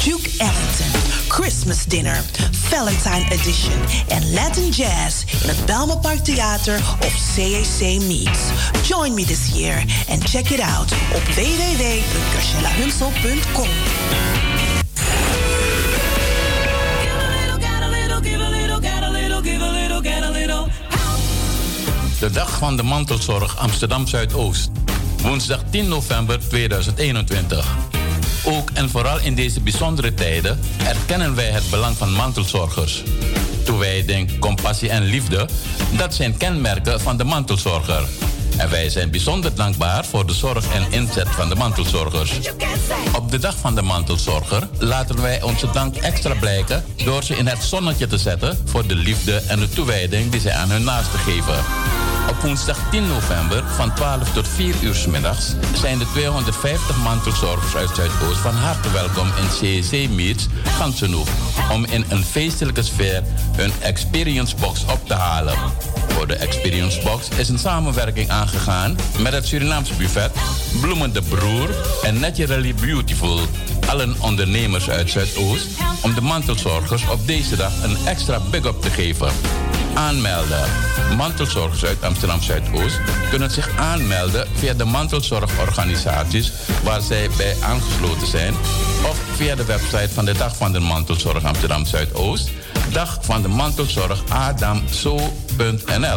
Duke Ellington, Christmas Dinner, Valentine Edition en Latin Jazz in het Belmer Park Theater of CAC Meets. Join me this year and check it out op www.graciellahunsel.com. De Dag van de Mantelzorg Amsterdam Zuidoost. Woensdag 10 november 2021. Ook en vooral in deze bijzondere tijden erkennen wij het belang van mantelzorgers. Toewijding, compassie en liefde, dat zijn kenmerken van de mantelzorger. En wij zijn bijzonder dankbaar voor de zorg en inzet van de mantelzorgers. Op de Dag van de Mantelzorger laten wij onze dank extra blijken door ze in het zonnetje te zetten voor de liefde en de toewijding die zij aan hun naasten geven. Op woensdag 10 november van 12 tot 4 uur 's middags zijn de 250 mantelzorgers uit Zuidoost van harte welkom in CEC Meets Gansenhoef om in een feestelijke sfeer hun Experience Box op te halen. Voor de Experience Box is een samenwerking aangegaan met het Surinaams Buffet, Bloemen de Broer en Naturally Beautiful. Allen ondernemers uit Zuidoost om de mantelzorgers op deze dag een extra big-up te geven. Aanmelden. Mantelzorgers uit Amsterdam Zuidoost kunnen zich aanmelden via de mantelzorgorganisaties waar zij bij aangesloten zijn of via de website van de Dag van de Mantelzorg Amsterdam Zuidoost, Dag van de Mantelzorg adamso.nl.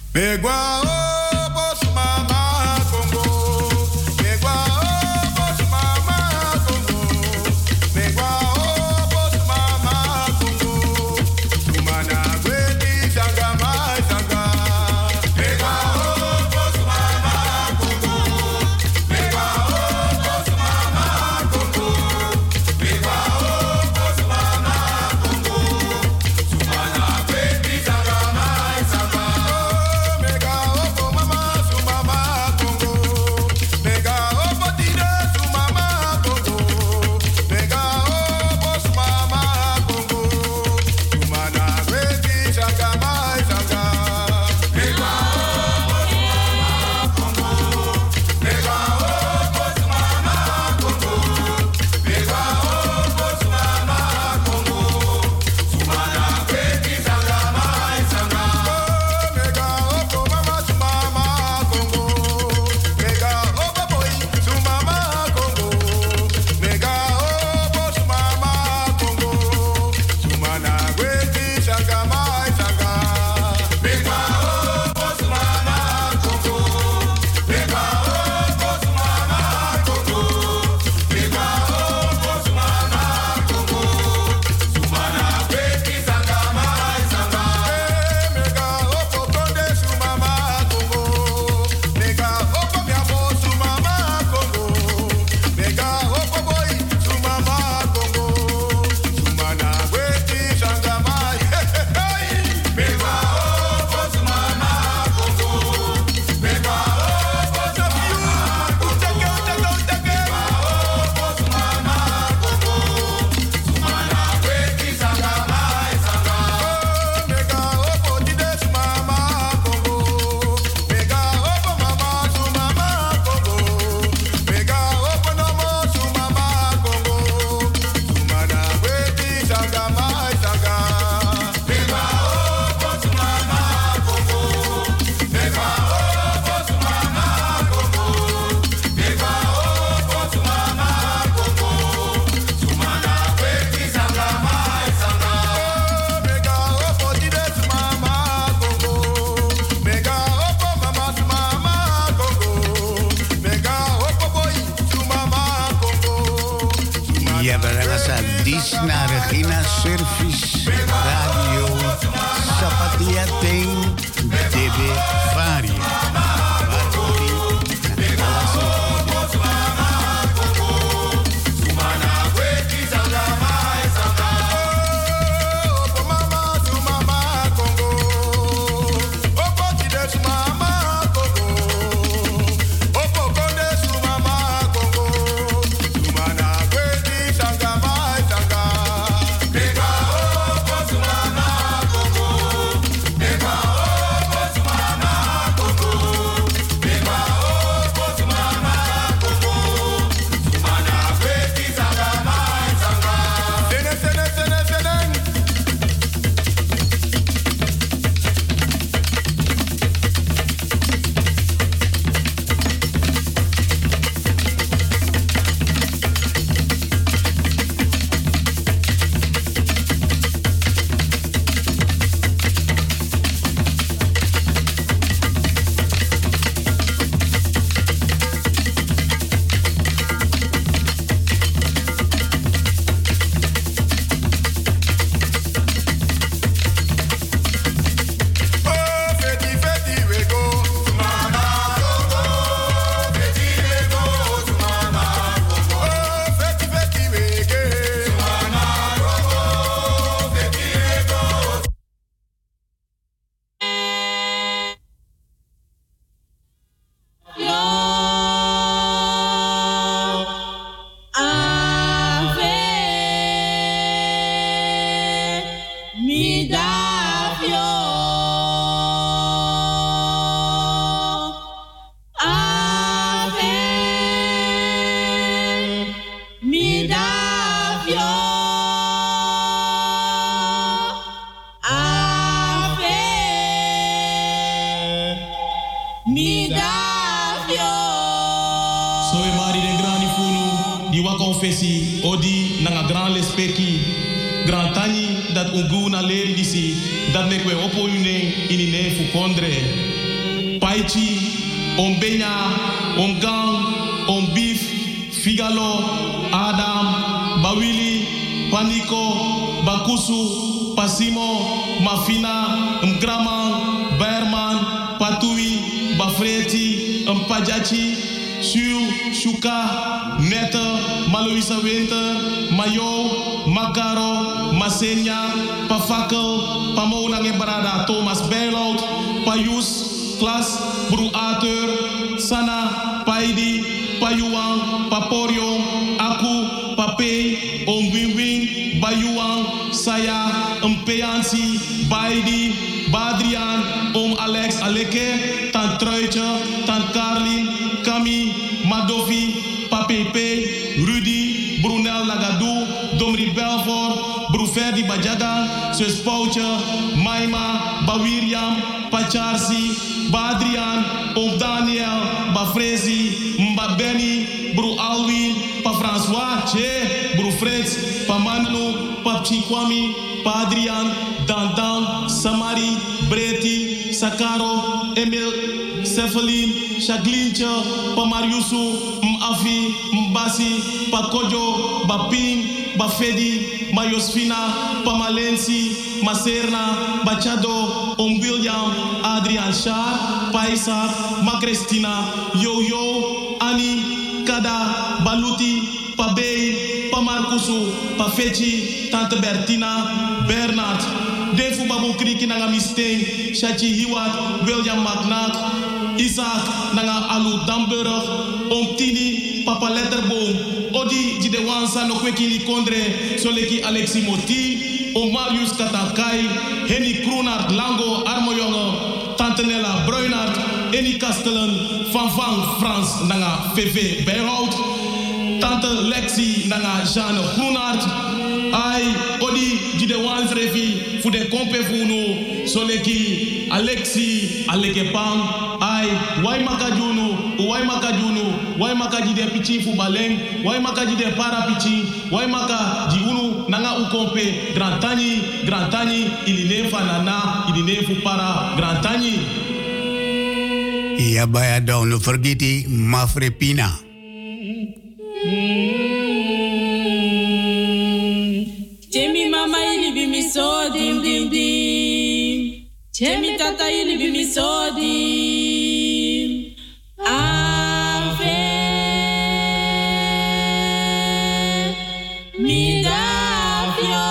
Naar Regina Service Radio Sapatia Ting DB Varia. confessie odi nanga grand lespeki grand tani dat ungu na leri disi dat nekwe opo yune inine fu kondre Paichi, om Benya, om Gang, om Beef, Figalo, Adam, Bawili, Panico, Bakusu, Pasimo, Mafina, Mgraman, Berman, Patui, Bafreti, Mpajachi, Shu, Shuka, Nette, Maluisa Winter, Mayo, Makaro, Masenya, Pafakel, Pamona Gebrada, Thomas Bijlout, Payus, Klas, Bru Ateur, Sana, Paidi, Payuang, Paporio, Aku, Pape, Om Wing Wing, Bayuang, Saya, Mpeansi, Baidi, Badrian, Om Alex Aleke, Tant Truitje, Tant Carlin, Kami, Madovi, Papepe, Rudy, Brunel Lagadou, Domri Belfort, Bruferdi Bajaga, Sus Poutje, Maima, Bawiriam, Pacharsi, Badrian, Om Daniel, Bafrezi, Mbabeni, Bru Alwin, Pa François, Che, Bru Fritz, Pa Manu, Pa Chikwami, Pa Adrian, Dandan, Samari, Breti, Sakaro, Emil, Cephalin, Chaglinche, Pa Mariusu, Mafi, Mbasi, Pa Kojo, Baping, Bafedi, Mayosfina, Pa Malensi, Maserna, Bachado, Om William, Adrian Shah, Pa Isaac, Ma Christina, Yo-Yo, Ani, Kada, Baluti, Pa Bey, Pa Marcusu, Pa Fechi, Tante Bertina, Bernard, Defu Babu Kriki Nanga Misteng, Shachi Hiwat, William McNack, Isaac Nanga Alu Damburg, Om Tini, Papa Letterboom, Odi Jidewansa no Kwekili Kondre, Soleki Alexi Moti, Om Marius Katakai, Henny Kroenart, Lango, Armojonge, Tante Nella Bruinart, Eni Kastelen, Van Frans Nanga VV Bijhout, Tante Lexi Nanga Jeanne Groenart, Ai Odi Jidewans Revi, voor de kompe funo, Soleki Alexi Alekepang, Ai Waimaka Juno, Waimaka Jide Pichi fu Baleng, Waimaka Jide Para Pichi, Waimaka Jiunu Nanga Ukompe, Grantani, Iline Fanana, Iline fu Para, Grantani. Ja, bij don't forget it, Mafrepina. Jemi mama ili bi mi so dim dim dim. Jemi tata ili bi mi so dim. Ave mi davio.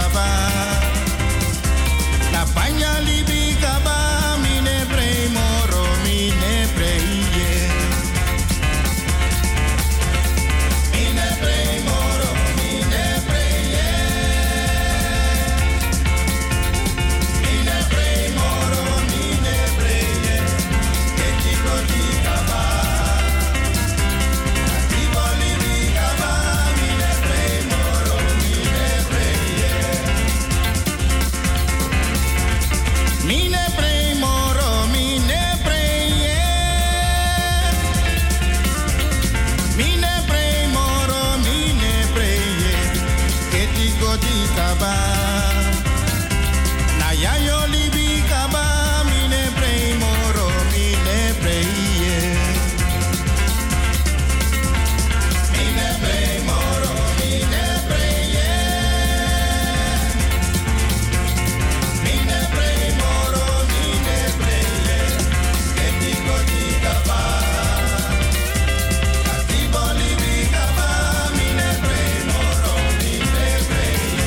kaba. Na panya libi kaba, mine prei moro, mine prei ye. Mine prei moro, mine prei ye. Mine prei moro, mine prei ye. Che ti godi kaba. Ti voli di kaba, mine prei moro, mine prei ye. Mine prei moro, mine prei ye. Mine prei moro, mine prei ye. Che ti godi kaba. Na ya yo libi kaba, mine prei moro, mine prei ye. Mine prei moro, mine prei ye. Mine prei moro, mine prei ye. Che ti godi kaba. Ti voli di kaba, mine prei moro, mine prei ye.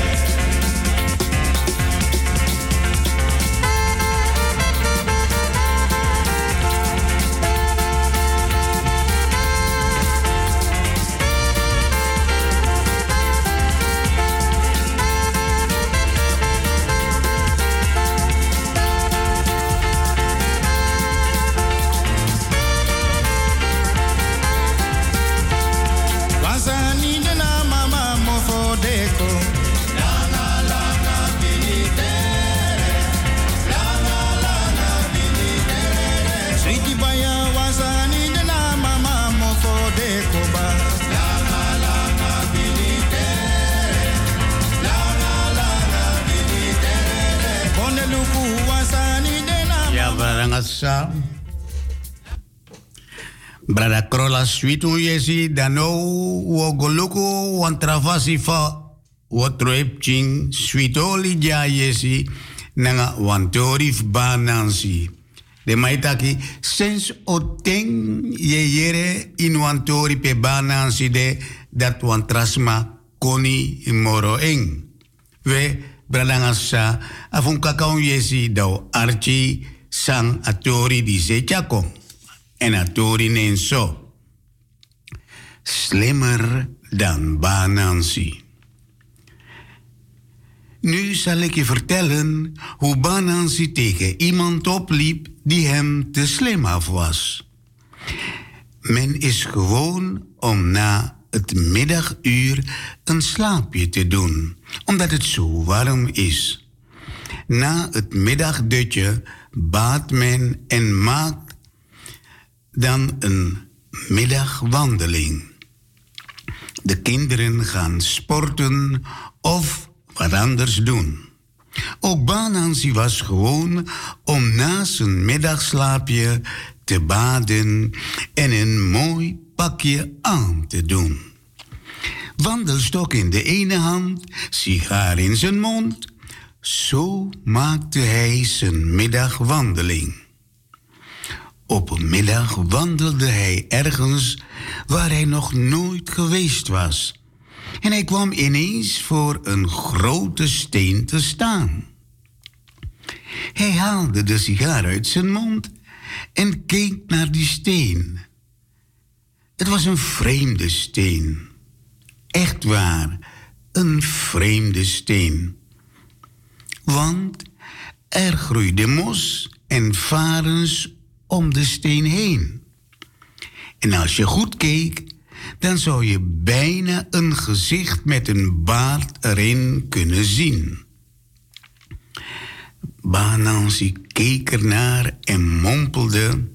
Wasani de na mama mofo deko. Langa langa binitere. Langa langa binitere. Sweetie baya wasani de na mama mofo deko ba. Langa langa binitere. Langa langa binitere. Koneluku wasani de na Ja, barangasa. Brada Krola Switu Yesi, Dano, Wogoluku, Wantravasi fa, Wotroepching, Switoli Ja Yesi, Nanga Wantorif Banansi. De maitaki, sens oteng yere in Wantori pe Banansi de, dat Wantrasma koni moro eng. We, Bradangasa, afun kakao Yesi, dau Archie, sang atori di Zechako. En atori nenso. Slimmer dan Banansi. Nu zal ik je vertellen hoe Banansi tegen iemand opliep die hem te slim af was. Men is gewoon om na het middaguur een slaapje te doen, omdat het zo warm is. Na het middagdutje baadt men en maakt dan een middagwandeling. De kinderen gaan sporten of wat anders doen. Ook Banansi was gewoon om na zijn middagslaapje te baden en een mooi pakje aan te doen. Wandelstok in de ene hand, sigaar in zijn mond. Zo maakte hij zijn middagwandeling. Op een middag wandelde hij ergens waar hij nog nooit geweest was. En hij kwam ineens voor een grote steen te staan. Hij haalde de sigaar uit zijn mond en keek naar die steen. Het was een vreemde steen. Echt waar, een vreemde steen. Want er groeide mos en varens om de steen heen. En als je goed keek, dan zou je bijna een gezicht met een baard erin kunnen zien. Banansi keek ernaar en mompelde: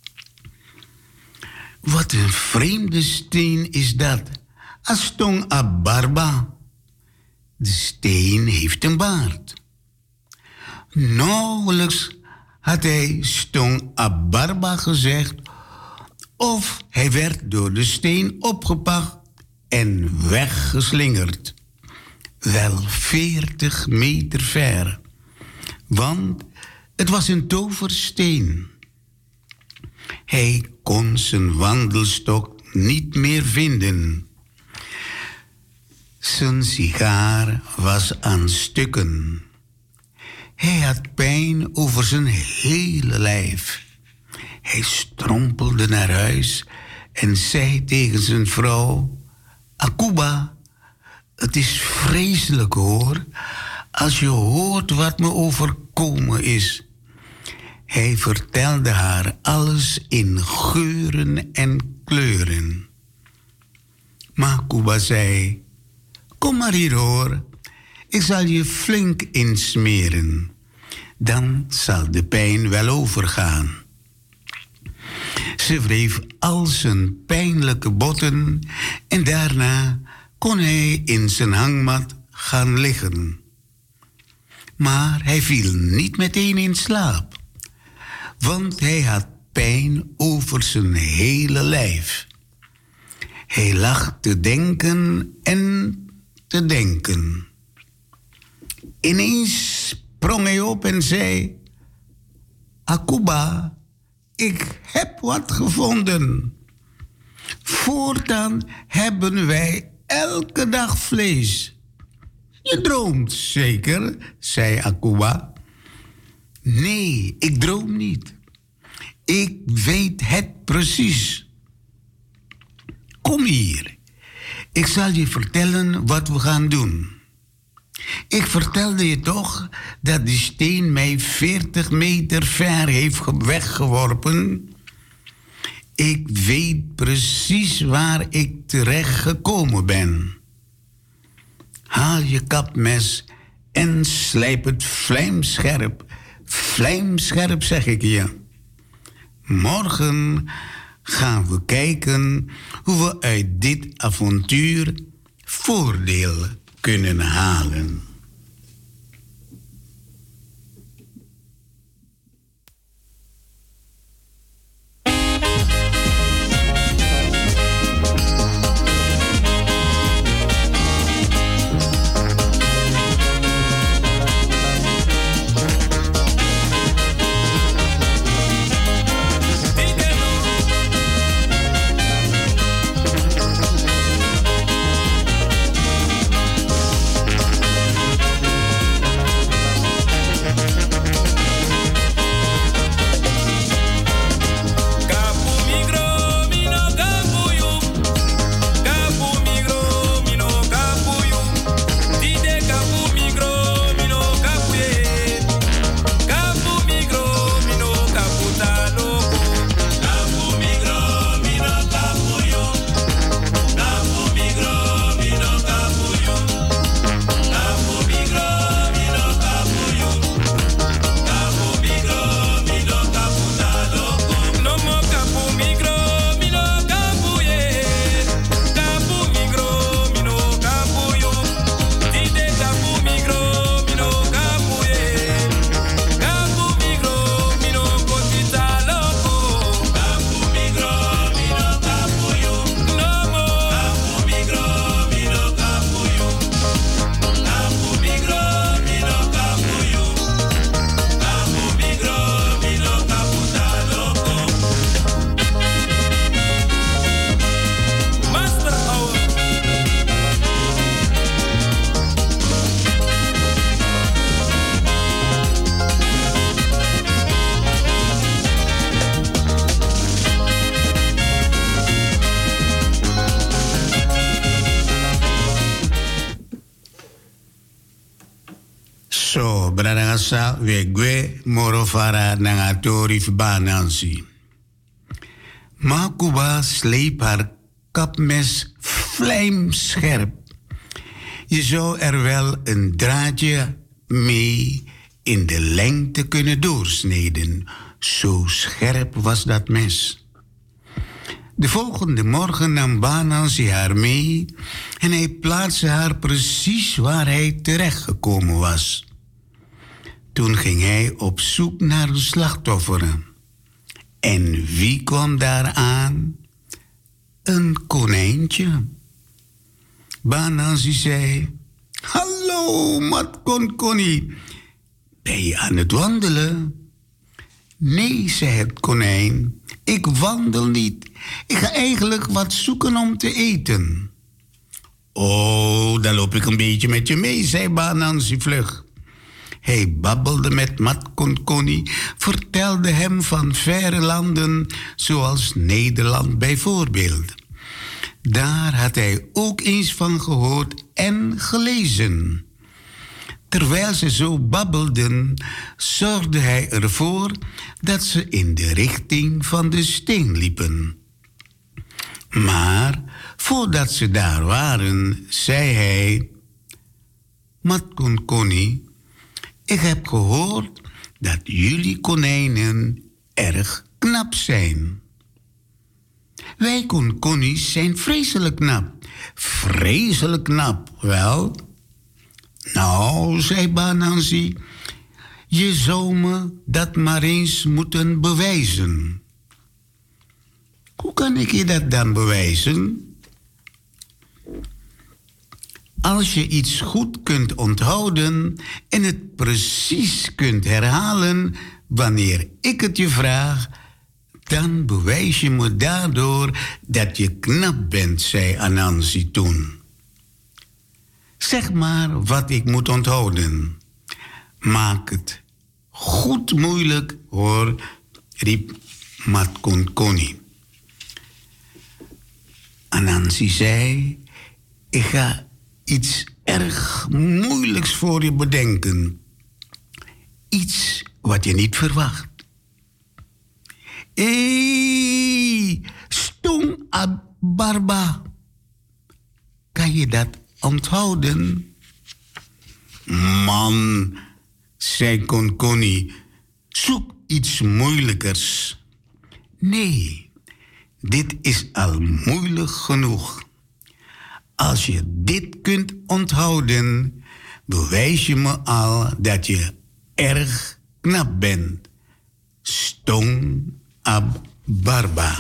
wat een vreemde steen is dat. Astong abarba. De steen heeft een baard. Nauwelijks had hij stong abarba gezegd, of hij werd door de steen opgepakt en weggeslingerd. Wel 40 meter ver. Want het was een toversteen. Hij kon zijn wandelstok niet meer vinden. Zijn sigaar was aan stukken. Hij had pijn over zijn hele lijf. Hij strompelde naar huis en zei tegen zijn vrouw: Akuba, het is vreselijk hoor, als je hoort wat me overkomen is. Hij vertelde haar alles in geuren en kleuren. Maar Akuba zei: kom maar hier hoor, ik zal je flink insmeren. Dan zal de pijn wel overgaan. Ze wreef al zijn pijnlijke botten en daarna kon hij in zijn hangmat gaan liggen. Maar hij viel niet meteen in slaap, want hij had pijn over zijn hele lijf. Hij lag te denken en te denken. Ineens sprong hij op en zei: Akuba, ik heb wat gevonden. Voortaan hebben wij elke dag vlees. Je droomt zeker, zei Akuba. Nee, ik droom niet. Ik weet het precies. Kom hier. Ik zal je vertellen wat we gaan doen. Ik vertelde je toch dat die steen mij 40 meter ver heeft weggeworpen? Ik weet precies waar ik terecht gekomen ben. Haal je kapmes en slijp het vlijmscherp. Vlijmscherp zeg ik je. Morgen gaan we kijken hoe we uit dit avontuur voordeel kunnen halen. So, bradangasa wegwe morofara nangatori banansi. Makuba sleep haar kapmes vlijmscherp. Je zou er wel een draadje mee in de lengte kunnen doorsneden. Zo scherp was dat mes. De volgende morgen nam Banansi haar mee en hij plaatste haar precies waar hij terechtgekomen was. Toen ging hij op zoek naar een slachtoffer. En wie kwam daar aan? Een konijntje. Banansi zei: hallo, Matkon Connie. Ben je aan het wandelen? Nee, zei het konijn. Ik wandel niet. Ik ga eigenlijk wat zoeken om te eten. Oh, dan loop ik een beetje met je mee, zei Banansi vlug. Hij babbelde met Mat Konkoni, vertelde hem van verre landen, zoals Nederland bijvoorbeeld. Daar had hij ook eens van gehoord en gelezen. Terwijl ze zo babbelden, zorgde hij ervoor dat ze in de richting van de steen liepen. Maar voordat ze daar waren, zei hij: Mat Konkoni, ik heb gehoord dat jullie konijnen erg knap zijn. Wij Konkonis zijn vreselijk knap. Vreselijk knap, wel? Nou, zei Banansi, je zou me dat maar eens moeten bewijzen. Hoe kan ik je dat dan bewijzen? Als je iets goed kunt onthouden en het precies kunt herhalen wanneer ik het je vraag, dan bewijs je me daardoor dat je knap bent, zei Anansi toen. Zeg maar wat ik moet onthouden. Maak het goed moeilijk, hoor, riep Mat Konkoni. Anansi zei: ik ga iets erg moeilijks voor je bedenken. Iets wat je niet verwacht. Stung Barba. Kan je dat onthouden? Man, zei Konkoni, zoek iets moeilijkers. Nee, dit is al moeilijk genoeg. Als je dit kunt onthouden, bewijs je me al dat je erg knap bent. Stung Barba.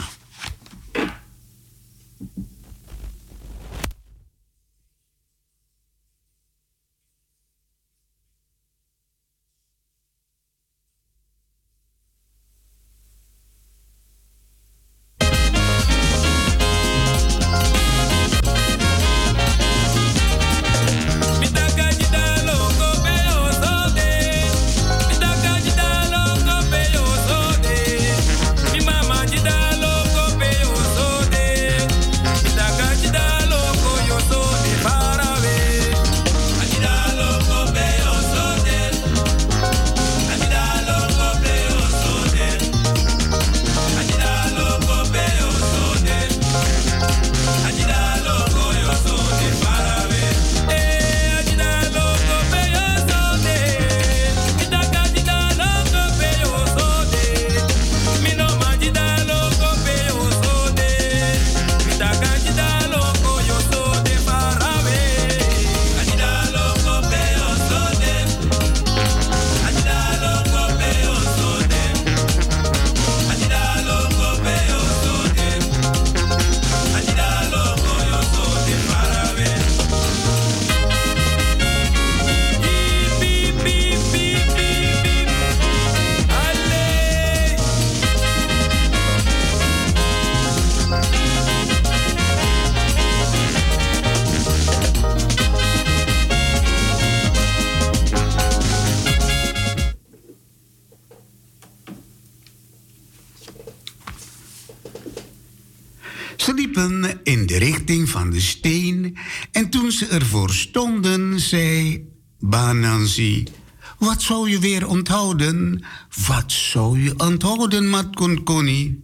Ze liepen in de richting van de steen en toen ze ervoor stonden, zei Banansi: wat zou je weer onthouden? Wat zou je onthouden, Mat Konkoni?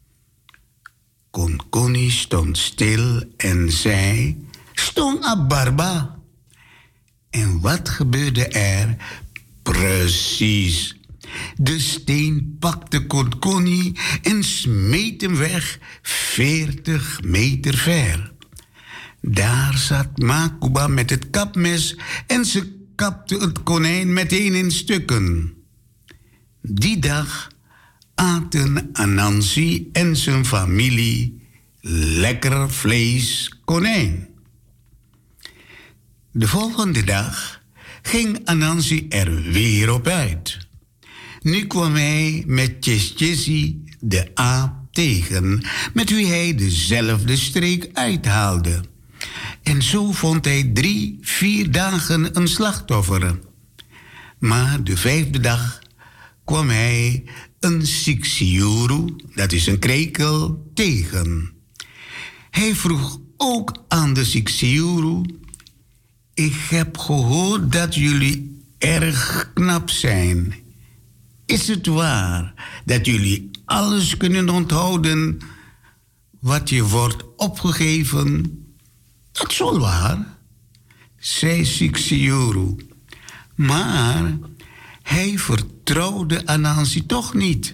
Konkoni stond stil en zei: Stung Barba. En wat gebeurde er? Precies. De steen pakte Konkoni en smeet hem weg 40 meter ver. Daar zat Makuba met het kapmes en ze kapte het konijn meteen in stukken. Die dag aten Anansi en zijn familie lekker vlees konijn. De volgende dag ging Anansi er weer op uit. Nu kwam hij met Tjesjessi, de aap, tegen, met wie hij dezelfde streek uithaalde. En zo vond hij 3-4 dagen een slachtoffer. Maar de 5e dag kwam hij een siksiuru, dat is een krekel, tegen. Hij vroeg ook aan de siksiuru: ik heb gehoord dat jullie erg knap zijn. Is het waar dat jullie alles kunnen onthouden wat je wordt opgegeven? Dat is wel waar, zei Siksiuru. Maar hij vertrouwde Anansi toch niet.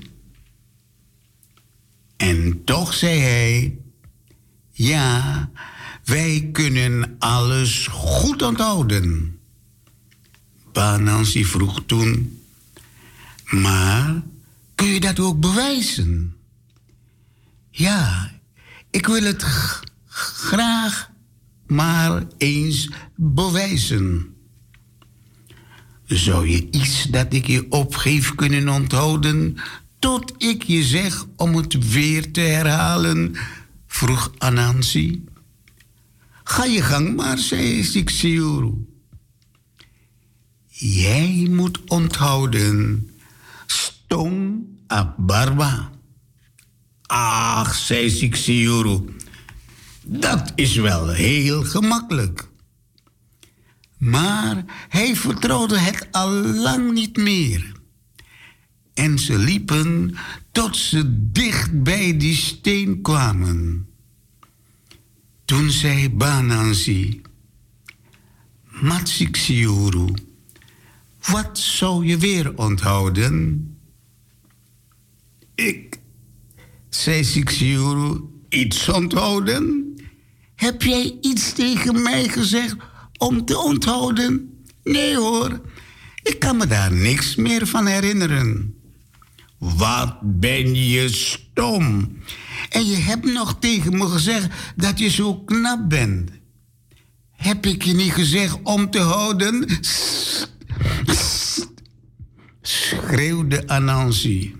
En toch zei hij: ja, wij kunnen alles goed onthouden. Anansi vroeg toen: maar kun je dat ook bewijzen? Ja, ik wil het graag maar eens bewijzen. Zou je iets dat ik je opgeef kunnen onthouden tot ik je zeg om het weer te herhalen? Vroeg Anansi. Ga je gang maar, zei Siksiuru. Jij moet onthouden: Stong Abarba. Ach, zei Siksiuru, dat is wel heel gemakkelijk. Maar hij vertrouwde het al lang niet meer. En ze liepen tot ze dicht bij die steen kwamen. Toen zei Banansi: Mat Siksiuru, wat zou je weer onthouden? Ik, zei Siksiuru, iets onthouden? Heb jij iets tegen mij gezegd om te onthouden? Nee hoor, ik kan me daar niks meer van herinneren. Wat ben je stom. En je hebt nog tegen me gezegd dat je zo knap bent. Heb ik je niet gezegd om te houden? Schreeuwde Anansi.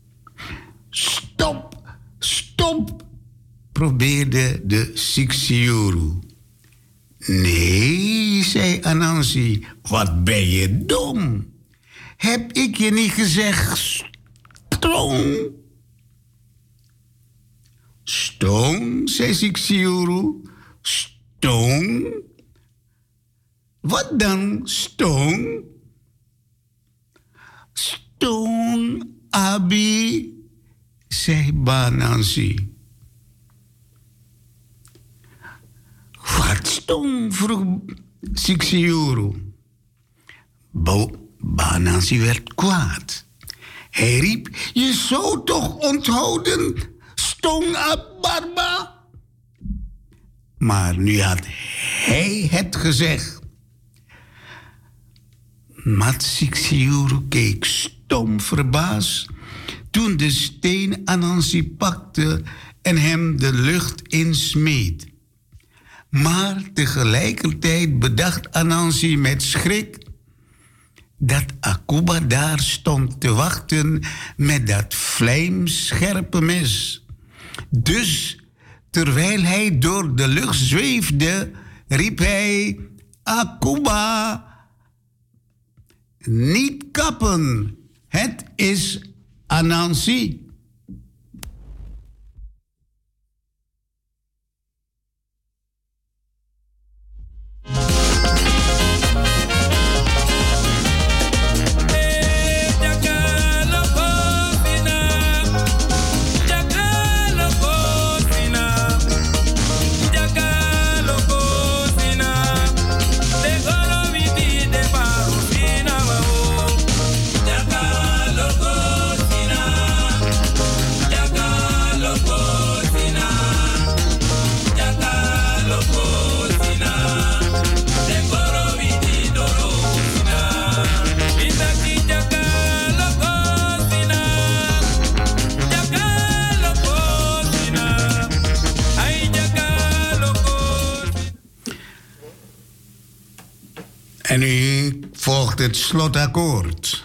Stop, stop, probeerde de Siksiuru. Nee, zei Anansi, wat ben je dom. Heb ik je niet gezegd stong? Stong, zei Siksiuru. Stong? Wat dan, stong? Stong, Abi, zei Banansi. Wat stong, vroeg Siksiuru. Banansi werd kwaad. Hij riep: je zou toch onthouden, Stong Abarba? Maar nu had hij het gezegd. Mat Siksiuru keek stom verbaasd toen de steen Anansi pakte en hem de lucht insmeet. Maar tegelijkertijd bedacht Anansi met schrik dat Akuba daar stond te wachten met dat vlijmscherpe mes. Dus terwijl hij door de lucht zweefde, riep hij: Akuba, niet kappen, het is Anansi. En nu volgt het slotakkoord.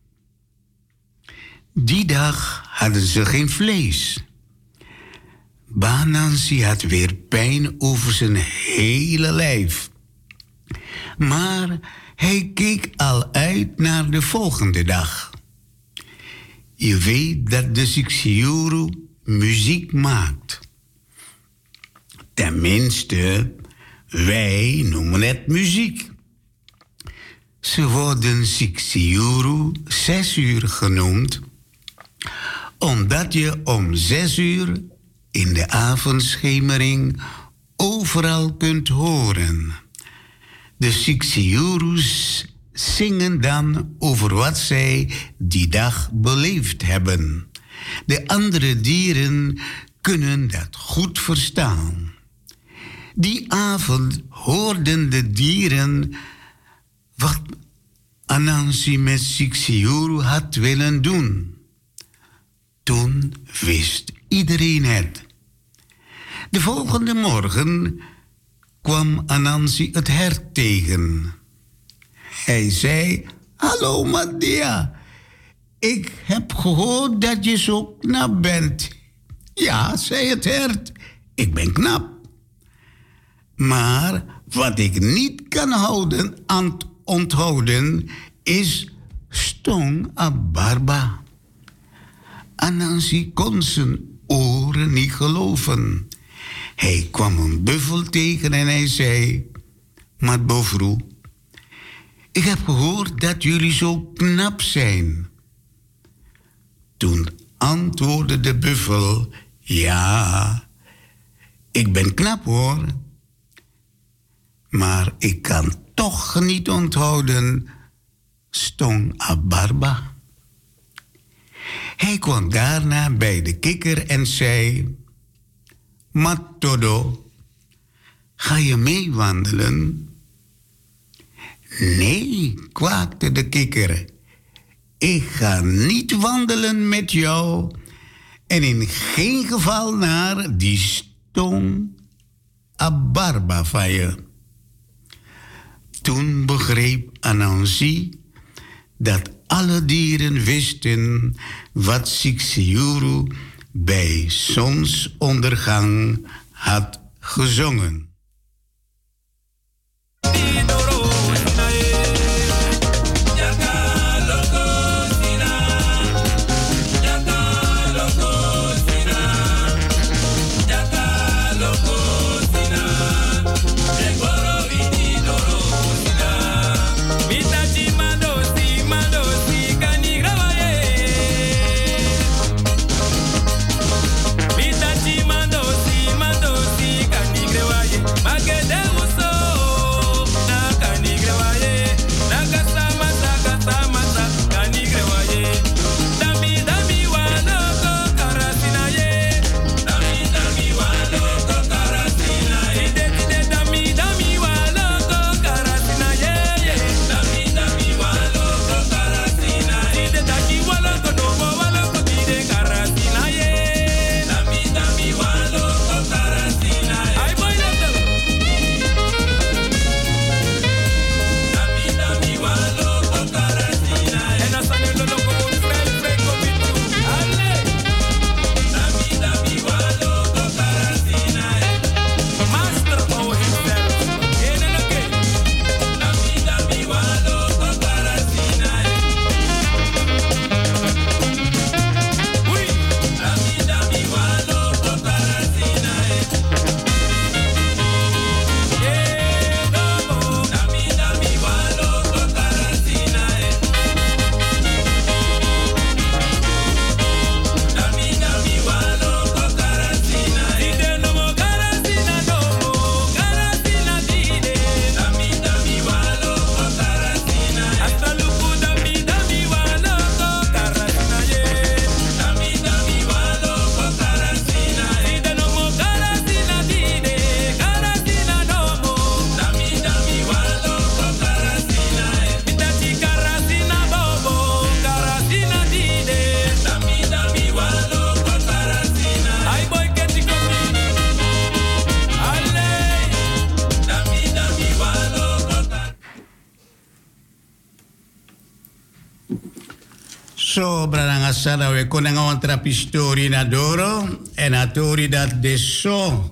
Die dag hadden ze geen vlees. Banansi had weer pijn over zijn hele lijf. Maar hij keek al uit naar de volgende dag. Je weet dat de Sixiuru muziek maakt. Tenminste, wij noemen het muziek. Ze worden Sixiuru 6 uur genoemd, omdat je om 6 uur in de avondschemering overal kunt horen. De Sixiurus zingen dan over wat zij die dag beleefd hebben. De andere dieren kunnen dat goed verstaan. Die avond hoorden de dieren wat Anansi met Sixiuru had willen doen. Toen wist iedereen het. De volgende morgen kwam Anansi het hert tegen. Hij zei: "Hallo Madia, ik heb gehoord dat je zo knap bent." "Ja," zei het hert, "ik ben knap. Maar wat ik niet kan onthouden is Stong Abarba." Anansi kon zijn oren niet geloven. Hij kwam een buffel tegen en hij zei: "Mat Bofru, ik heb gehoord dat jullie zo knap zijn." Toen antwoordde de buffel: "Ja, ik ben knap hoor. Maar ik kan toch niet onthouden Stong Abarba." Hij kwam daarna bij de kikker en zei: "Matodo, ga je mee wandelen?" "Nee," kwaakte de kikker. "Ik ga niet wandelen met jou en in geen geval naar die Stong Abarba van je." Toen begreep Anansi dat alle dieren wisten wat Sixiuru bij zonsondergang had gezongen. So, branga sada we konanga wan trapistori na doro en atori dat de so.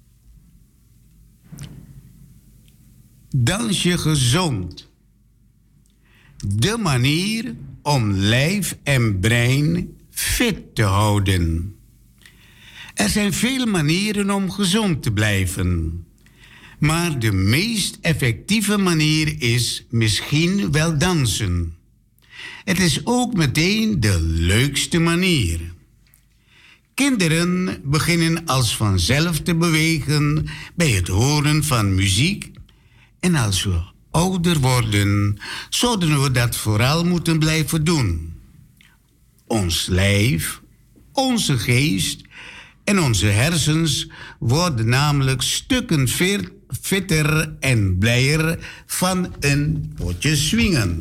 Dans je gezond. De manier om lijf en brein fit te houden. Er zijn veel manieren om gezond te blijven. Maar de meest effectieve manier is misschien wel dansen. Het is ook meteen de leukste manier. Kinderen beginnen als vanzelf te bewegen bij het horen van muziek. En als we ouder worden, zouden we dat vooral moeten blijven doen. Ons lijf, onze geest en onze hersens worden namelijk stukken fitter en blijer van een potje swingen.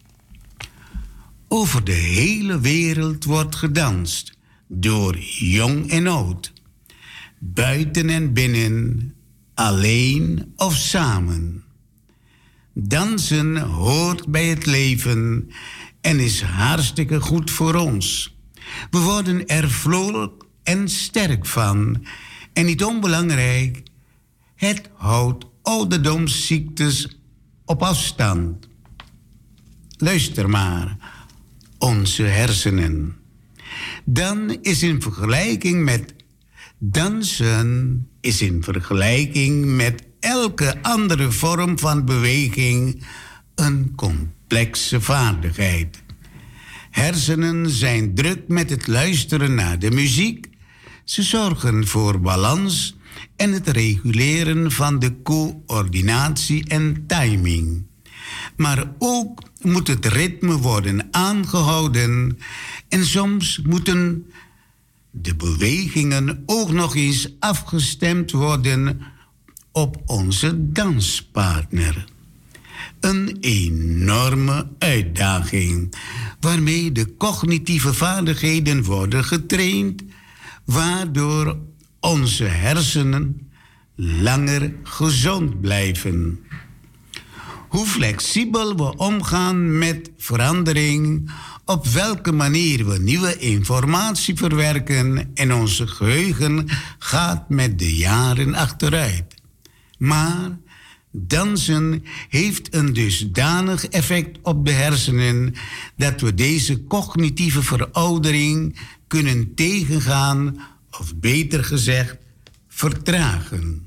Over de hele wereld wordt gedanst, door jong en oud. Buiten en binnen, alleen of samen. Dansen hoort bij het leven en is hartstikke goed voor ons. We worden er vrolijk en sterk van. En niet onbelangrijk, het houdt ouderdomsziektes op afstand. Luister maar, onze hersenen. Dan is in vergelijking met dansen, is in vergelijking met elke andere vorm van beweging een complexe vaardigheid. Hersenen zijn druk met het luisteren naar de muziek. Ze zorgen voor balans en het reguleren van de coördinatie en timing. Maar ook moet het ritme worden aangehouden en soms moeten de bewegingen ook nog eens afgestemd worden op onze danspartner. Een enorme uitdaging waarmee de cognitieve vaardigheden worden getraind, waardoor onze hersenen langer gezond blijven. Hoe flexibel we omgaan met verandering, op welke manier we nieuwe informatie verwerken en onze geheugen gaat met de jaren achteruit. Maar dansen heeft een dusdanig effect op de hersenen dat we deze cognitieve veroudering kunnen tegengaan, of beter gezegd, vertragen.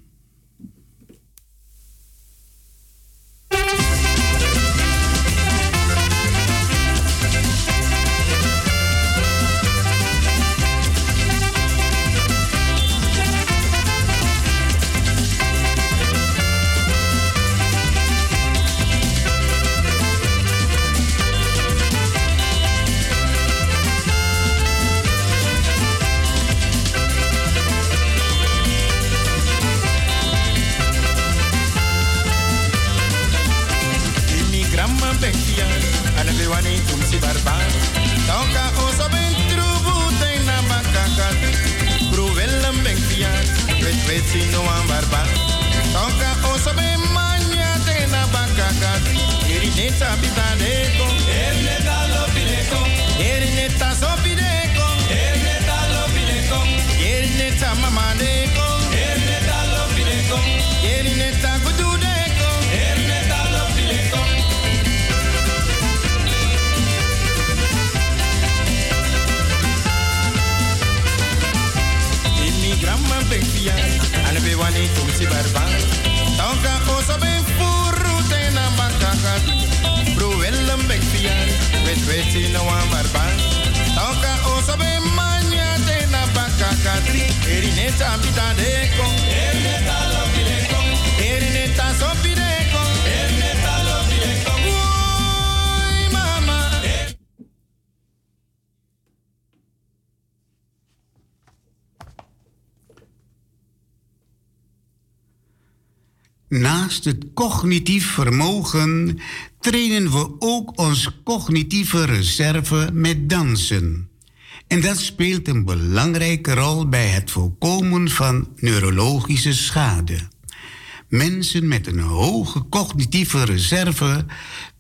Sino ambarba, toca oso be mania te na bakaka, erineta bitaneko, erineta lopileko, erineta sopideko, erineta lopileko, erineta mamaneko, erineta lopileko, erineta kududeko, erineta lopileko. Immigrama bekfia. Ane be wani tumsi barban. Tonka oso be furu te na bakaka. Bruellum bekfian. Wetweti no wan barban. Tonka oso be mania te na bakaka. Erineta ambitadeko. Erineta lopideko. Erineta sopideko. Erineta lopideko. Oy mama. Naast het cognitief vermogen trainen we ook onze cognitieve reserve met dansen. En dat speelt een belangrijke rol bij het voorkomen van neurologische schade. Mensen met een hoge cognitieve reserve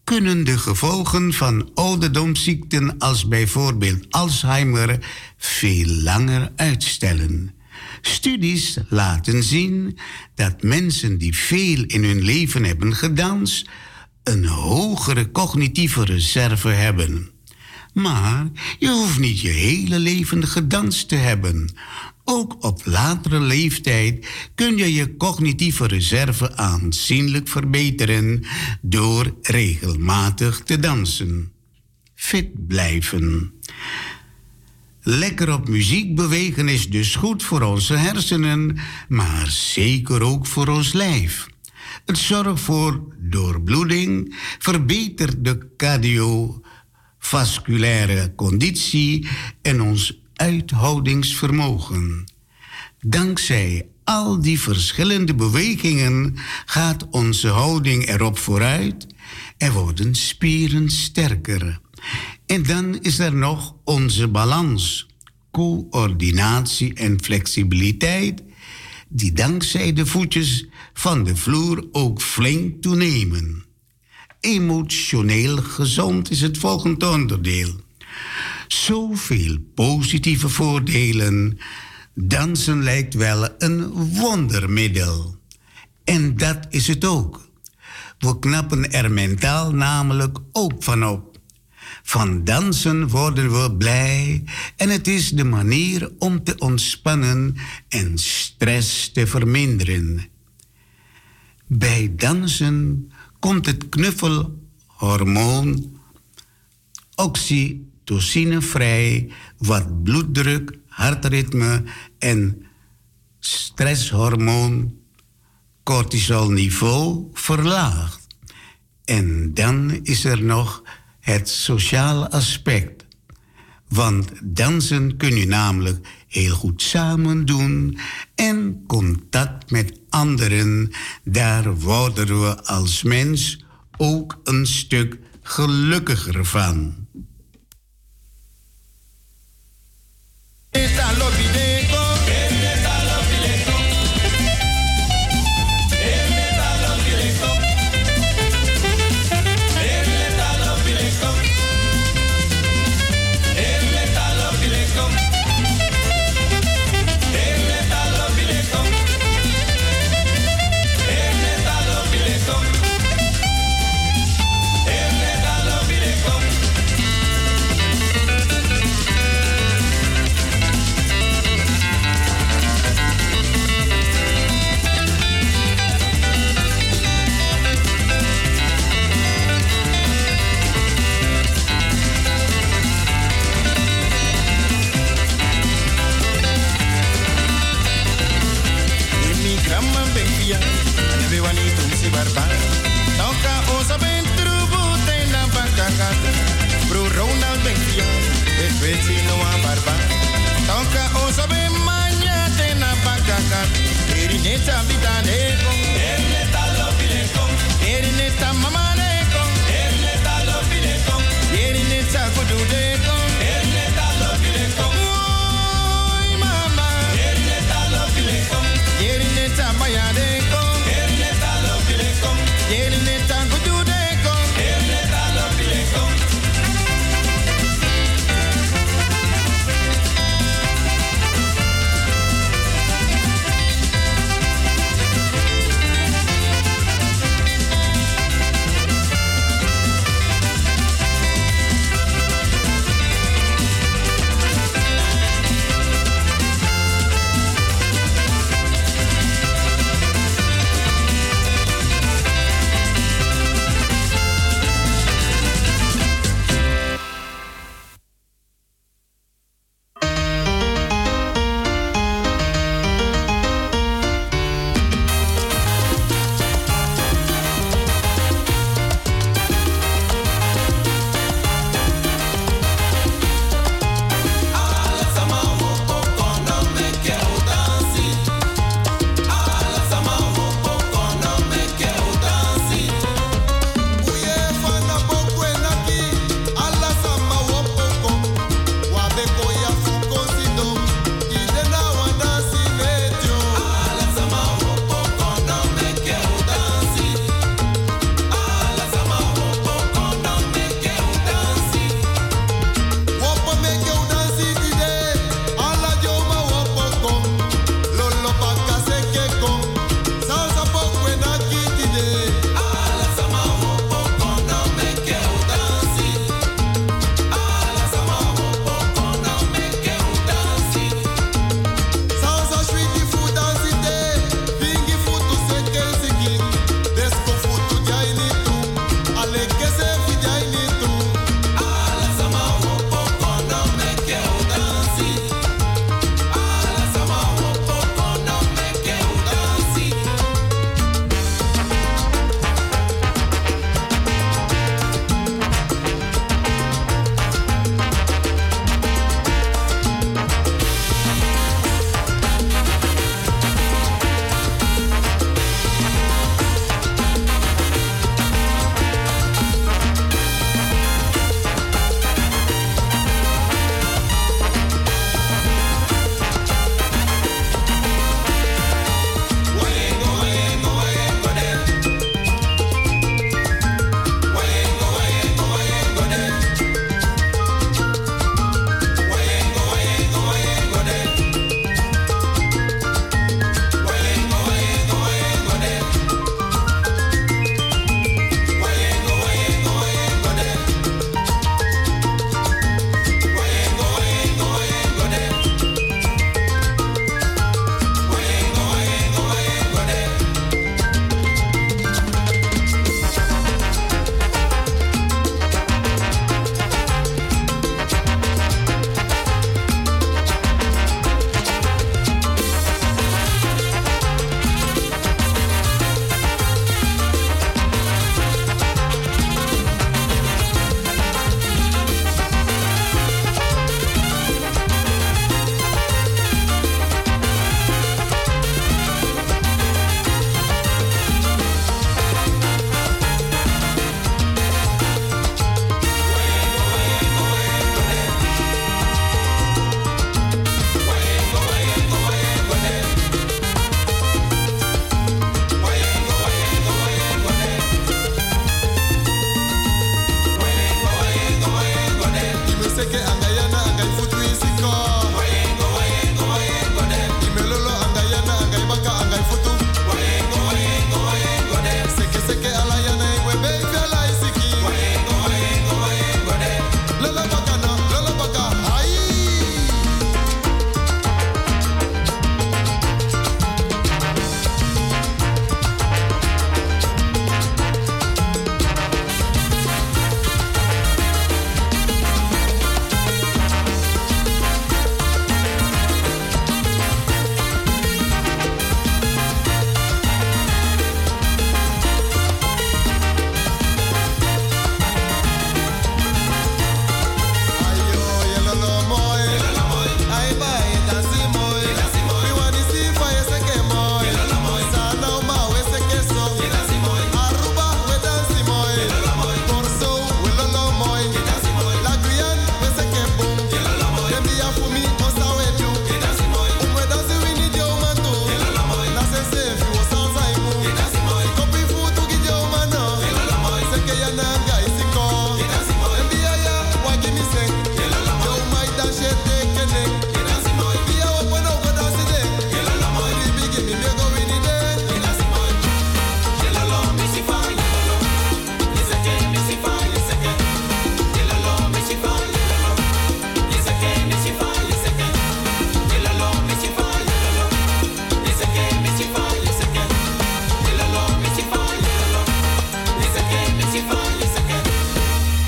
kunnen de gevolgen van ouderdomsziekten als bijvoorbeeld Alzheimer veel langer uitstellen. Studies laten zien dat mensen die veel in hun leven hebben gedanst een hogere cognitieve reserve hebben. Maar je hoeft niet je hele leven gedanst te hebben. Ook op latere leeftijd kun je je cognitieve reserve aanzienlijk verbeteren door regelmatig te dansen. Fit blijven. Lekker op muziek bewegen is dus goed voor onze hersenen, maar zeker ook voor ons lijf. Het zorgt voor doorbloeding, verbetert de cardiovasculaire conditie en ons uithoudingsvermogen. Dankzij al die verschillende bewegingen gaat onze houding erop vooruit en worden spieren sterker. En dan is er nog onze balans, coördinatie en flexibiliteit, die dankzij de voetjes van de vloer ook flink toenemen. Emotioneel gezond is het volgende onderdeel. Zoveel positieve voordelen. Dansen lijkt wel een wondermiddel. En dat is het ook. We knappen er mentaal namelijk ook van op. Van dansen worden we blij en het is de manier om te ontspannen en stress te verminderen. Bij dansen komt het knuffelhormoon oxytocine vrij, wat bloeddruk, hartritme en stresshormoon cortisolniveau verlaagt. En dan is er nog het sociale aspect. Want dansen kun je namelijk heel goed samen doen en contact met anderen, daar worden we als mens ook een stuk gelukkiger van.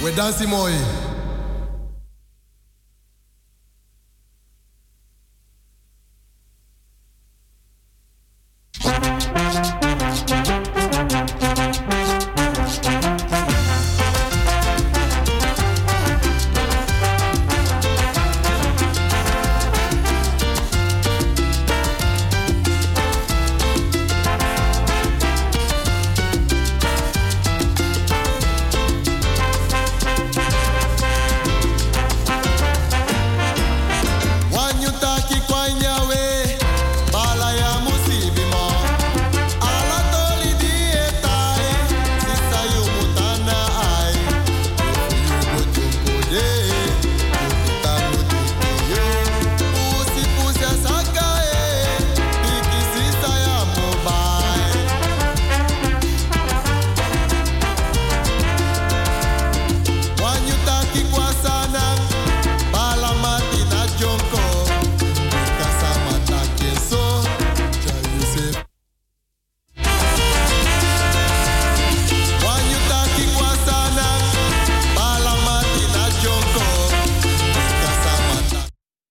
We dansen mooi.